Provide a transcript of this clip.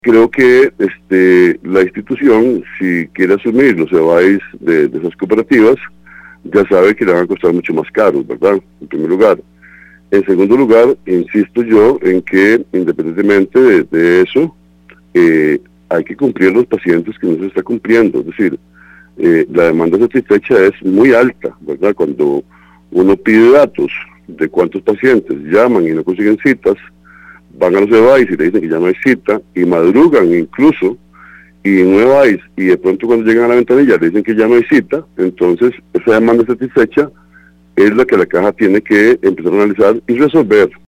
creo que la institución, si quiere asumir los EBAIS de esas cooperativas, ya sabe que le van a costar mucho más caros, ¿verdad? En primer lugar. En segundo lugar, insisto yo en que, independientemente de eso, hay que cumplir los pacientes que no se está cumpliendo. Es decir, la demanda satisfecha es muy alta, ¿verdad? Cuando uno pide datos de cuántos pacientes llaman y no consiguen citas, van a los EBAIS y le dicen que ya no hay cita, y madrugan incluso, y en EBAIS, y de pronto cuando llegan a la ventanilla le dicen que ya no hay cita. Entonces esa demanda satisfecha es la que la caja tiene que empezar a analizar y resolver.